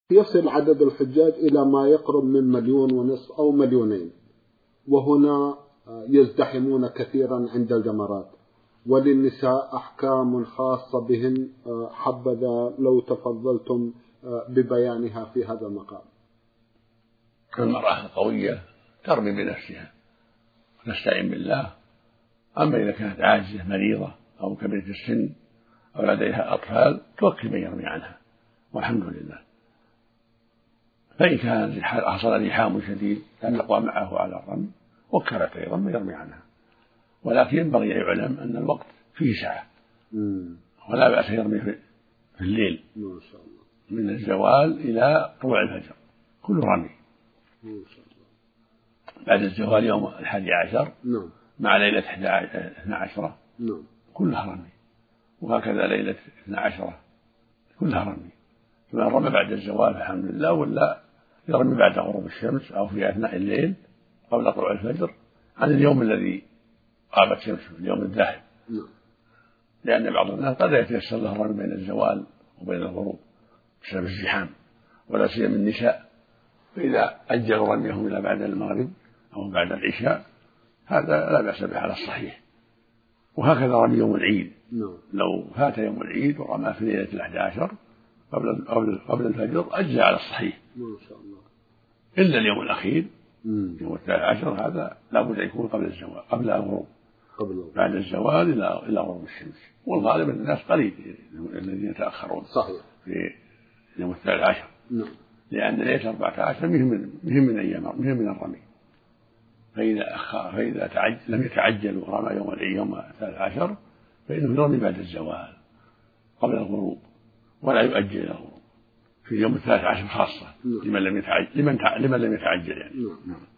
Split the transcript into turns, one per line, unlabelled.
يصل عدد الحجاج إلى ما يقرب من 1,500,000 أو 2,000,000، وهنا يزدحمون كثيرا عند الجمرات، وللنساء أحكام خاصة بهن، حبذا لو تفضلتم ببيانها في هذا المقام.
المرأة القوية ترمي بنفسها ونستعين بالله، أما إذا كانت عاجزة مريضة أو كبيرة السن أو لديها أطفال توكل من يرمي عنها والحمد لله. فإن كان حصل لحام شديد لا تقوى معه على الرمي وكلت أيضا من يرمي عنها، ولكن ينبغي أن يعلم أن الوقت فيه سعة ولا بأس يرمي في الليل
ما شاء الله
من الزوال إلى طلوع الفجر كل رمي.
ما شاء الله.
بعد الزوال يوم 11 مع ليلة 12 كلها رمي، وهكذا ليلة 12 كلها رمي. فمن رمى بعد الزوال فالحمد لله، ولا يرمي بعد غروب الشمس أو في أثناء الليل قبل طلوع الفجر عن اليوم الذي غابت شمسه، اليوم الذاهب، لأن بعض الناس قد يتيسر له الرمي بين الزوال وبين الغروب بسبب الزحام، ولا سيما النساء، فإذا أجلوا رميهم إلى بعد المغرب أو بعد العشاء هذا لا بأس به على الصحيح. وهكذا رمي يوم العيد، لو فات يوم العيد ورمى في ليلة 11 قبل الفجر أجزى على الصحيح،
ما شاء الله،
إلا اليوم الأخير يوم 13 هذا لا بد أن يكون قبل الزوال، قبل الغروب، بعد الزوال إلى غروب الشمس. والغالب أن الناس قليل الذين يتأخرون
صحيح
في يوم 13 لأن ليلة 14 مهم من الرمي. فإذا لم يتعجل ورمى يوم 13 فإنه يرمي بعد الزوال قبل الغروب ولا يؤجل إلى الغروب في يوم 13 خاصة لمن لم يتعجل يعني.